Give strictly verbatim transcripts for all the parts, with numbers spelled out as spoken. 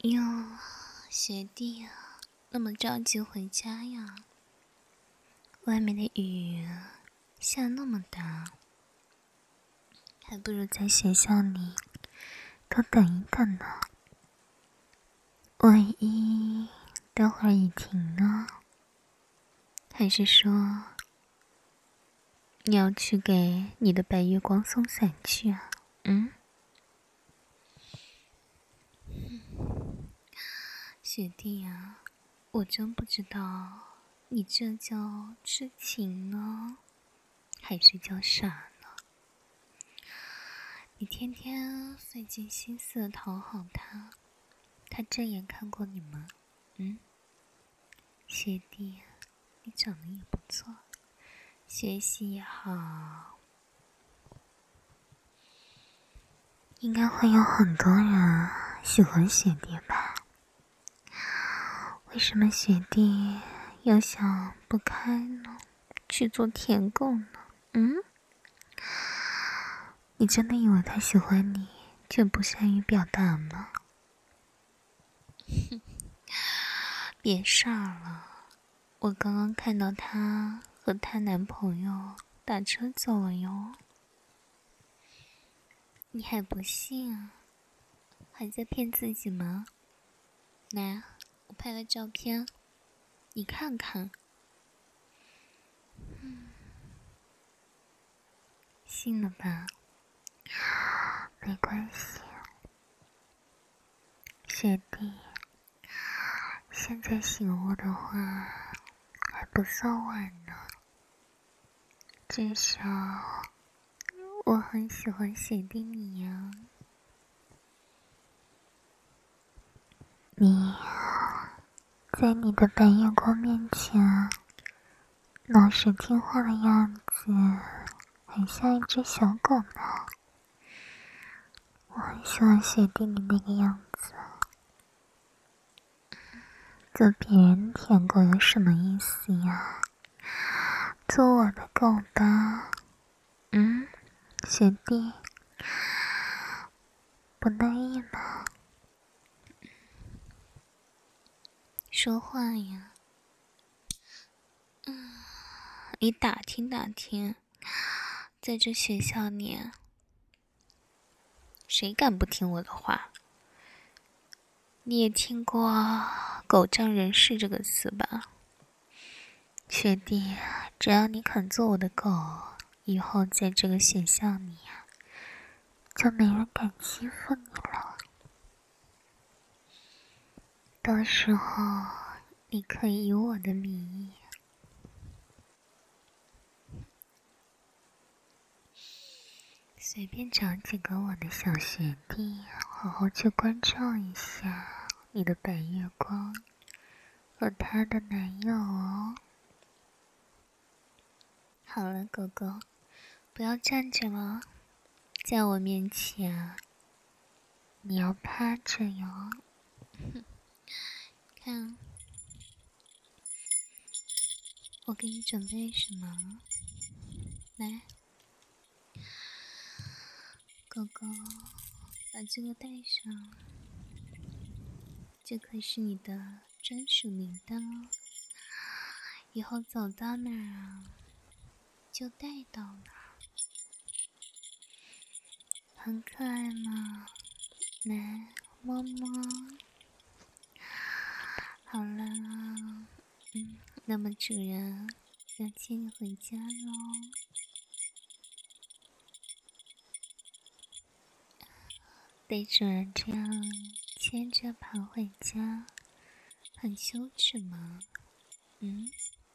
哟，学弟啊，那么着急回家呀？外面的雨下那么大，还不如在学校里多等一等呢。万一待会儿雨停了，还是说你要去给你的白月光送伞去啊？嗯？学弟啊，我真不知道你这叫痴情呢，还是叫傻呢？你天天费尽心思讨好他，他正眼看过你吗？嗯？学弟，你长得也不错，学习也好，应该会有很多人喜欢学弟吧？为什么学弟要想不开呢？去做舔狗呢？嗯？你真的以为他喜欢你就不善于表达吗？别傻了，我刚刚看到她和她男朋友打车走了哟。你还不信啊？还在骗自己吗？来，我拍了照片，你看看。嗯，信了吧？没关系，学弟，现在醒悟的话还不算晚呢。至少我很喜欢学弟你呀。你在你的白月光面前老实听话的样子很像一只小狗呢。我很喜欢学弟你那个样子。做别人舔狗有什么意思呀？做我的狗吧。嗯？学弟不乐意吗？说话呀。嗯，你打听打听，在这学校里谁敢不听我的话？你也听过狗仗人势这个词吧？学弟，只要你肯做我的狗，以后在这个学校里呀，就没人敢欺负你了。到时候你可以以我的名义随便找几个我的小学弟，好好去关照一下你的白月光和她的男友哦。好了，狗狗，不要站着了，在我面前你要趴着哟。看，我给你准备什么？来，狗狗，把这个带上，这可是你的专属铃铛哦。以后走到哪儿啊，就带到哪儿，很可爱吗？来，摸摸。好了，嗯，那么主人要接你回家喽。被主人这样牵着跑回家，很羞耻吗？嗯？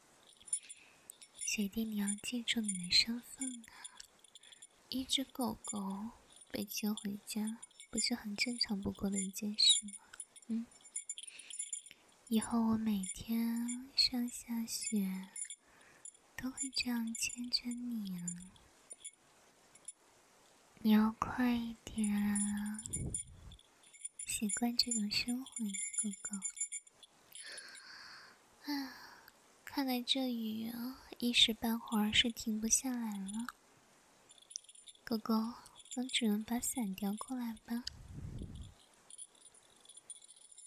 学弟，你要记住你的身份啊！一只狗狗被牵回家，不是很正常不过的一件事吗？嗯？以后我每天上下学都会这样牵着你啊！你要快一点啊！习惯这种生活呀，狗狗。啊，看来这雨啊，一时半会儿是停不下来了。狗狗，帮主人把伞叼过来吧。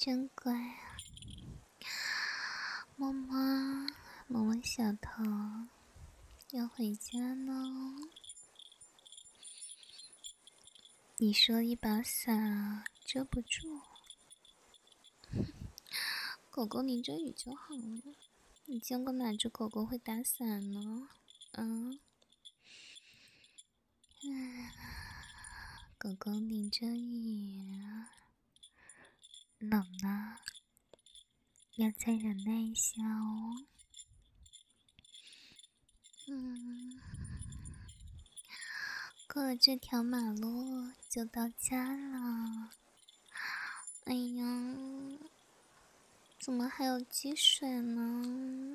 真乖啊，摸摸摸摸小头，要回家呢。你说一把伞遮不住，狗狗淋着雨就好了。你见过哪只狗狗会打伞呢？嗯，嗯，狗狗淋着雨，冷了，要再忍耐一下哦。嗯，过了这条马路就到家了。哎呀，怎么还有积水呢？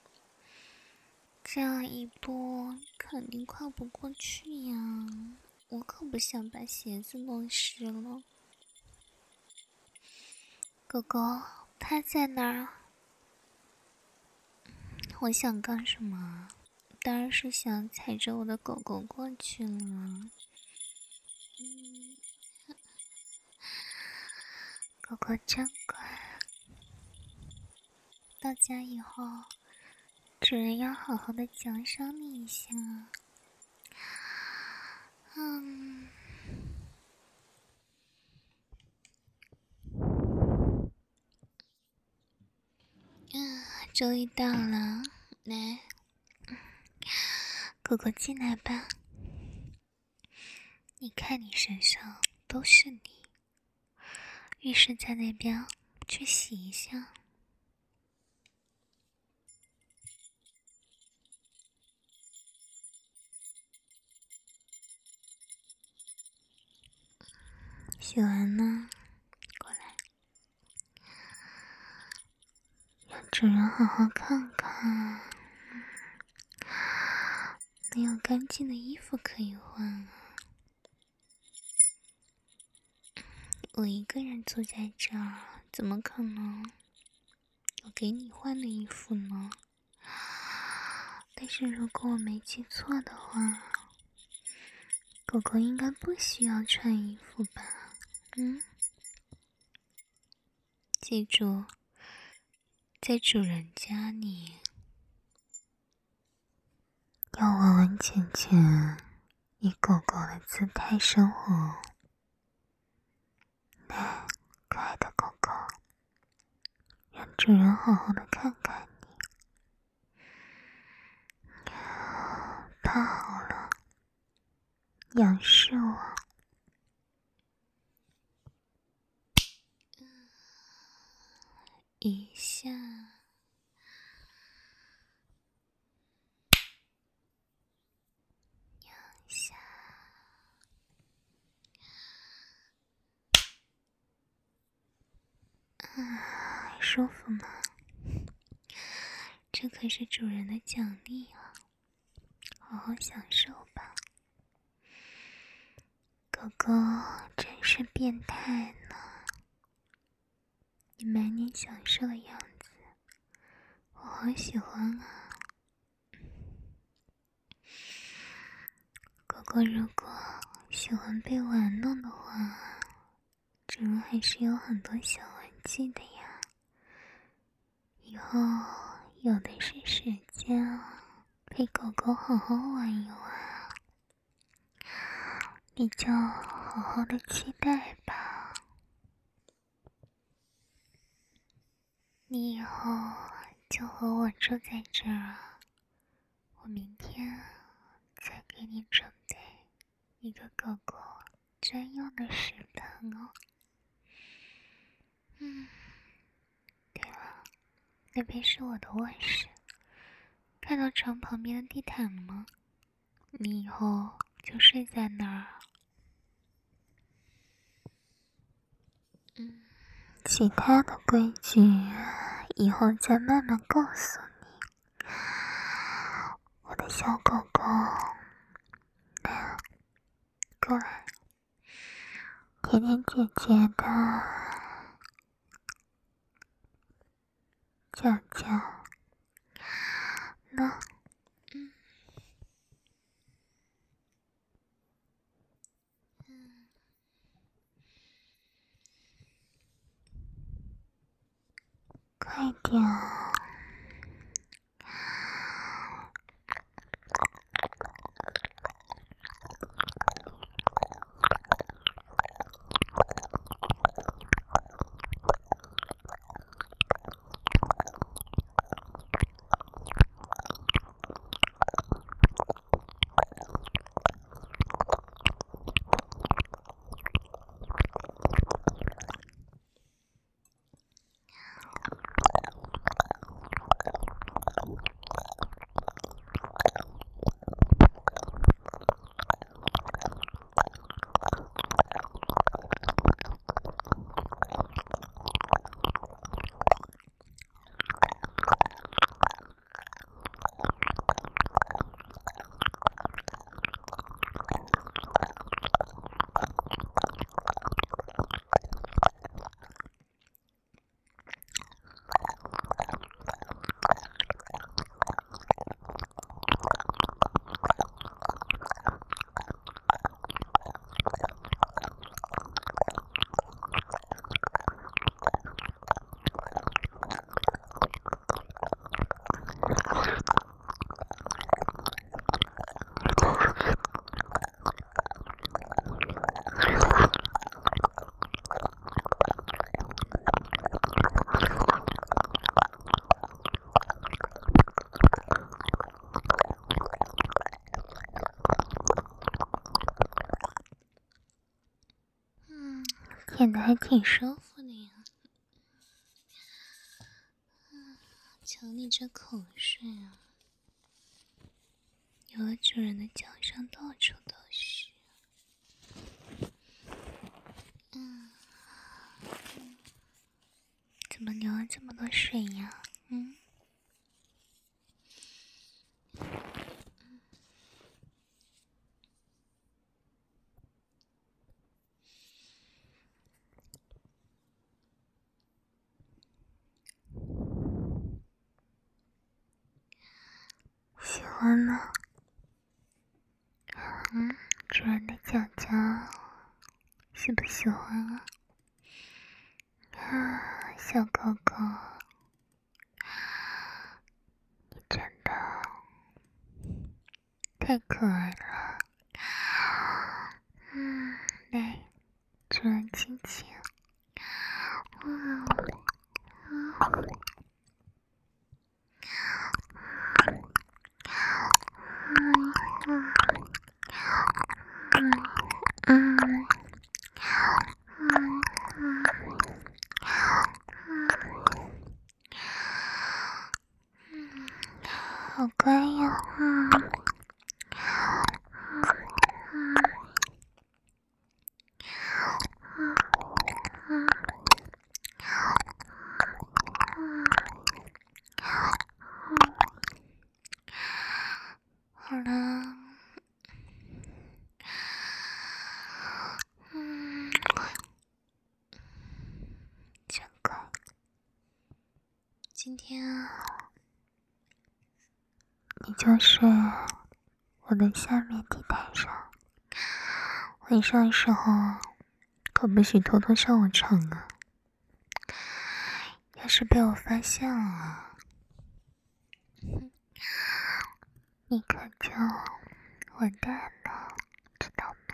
这样一步肯定跨不过去呀！我可不想把鞋子弄湿了。狗狗它在哪儿？我想干什么？当然是想踩着我的狗狗过去了。嗯，狗狗真乖。到家以后，主人要好好的奖赏你一下。嗯。嗯，终于到了，来，狗狗进来吧。你看你身上都是泥，浴室在那边，去洗一下。洗完了，过来，让主人好好看看。没有干净的衣服可以换啊。我一个人住在这儿，怎么可能有给你换的衣服呢？但是如果我没记错的话，狗狗应该不需要穿衣服吧？嗯，记住，在主人家里要完完全全以狗狗的姿态生活。来，可爱的狗狗，让主人好好的看看你。太好了，仰视我。一下，两下，啊，舒服吗？这可是主人的奖励啊，好好享受吧。狗狗真是变态呢，你满脸享受的样子，我好喜欢啊。狗狗如果喜欢被玩弄的话，主人还是有很多小玩具的呀。以后有的是时间陪狗狗好好玩一玩，你就好好的期待吧。你以后就和我住在这儿，我明天再给你准备一个狗狗专用的食堂哦。嗯，对了，那边是我的卧室，看到床旁边的地毯了吗？你以后就睡在那儿。嗯，其他的规矩以后再慢慢告诉你。我的小狗狗，来，过来，甜甜姐姐的叫叫，那，嗯，嗯， 点。舔的还挺舒服的呀，瞧你这口水啊，有了主人的脚上到处都是。嗯，怎么流了这么多水呀？嗯。喜欢呢，嗯，主人的脚脚喜不喜欢啊？啊，小狗狗，你真的太可爱了。嗯，来，主人亲亲。嗯嗯。嗯嗯好乖呀，嗯好了，嗯，真乖。今天啊，你就睡我的下面地毯上，晚上的时候可不许偷偷上我床啊！要是被我发现了，你可就完蛋了，知道吗？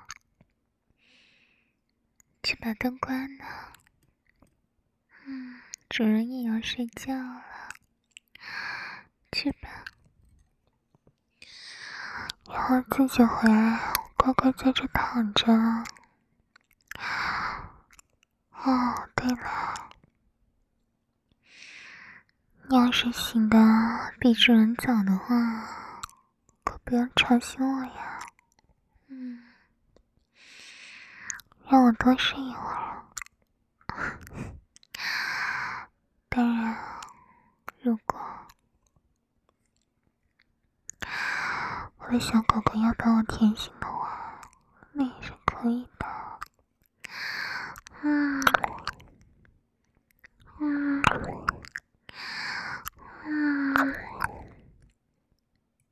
去把灯关了。嗯，主人也要睡觉了，去吧。以后自己回来，乖乖在这躺着。哦，对了，你要是醒的比主人早的话，可不要吵醒我呀。嗯，让我多睡一会儿。当然，如果我的小狗狗要把我舔醒的话，那也是可以的。嗯，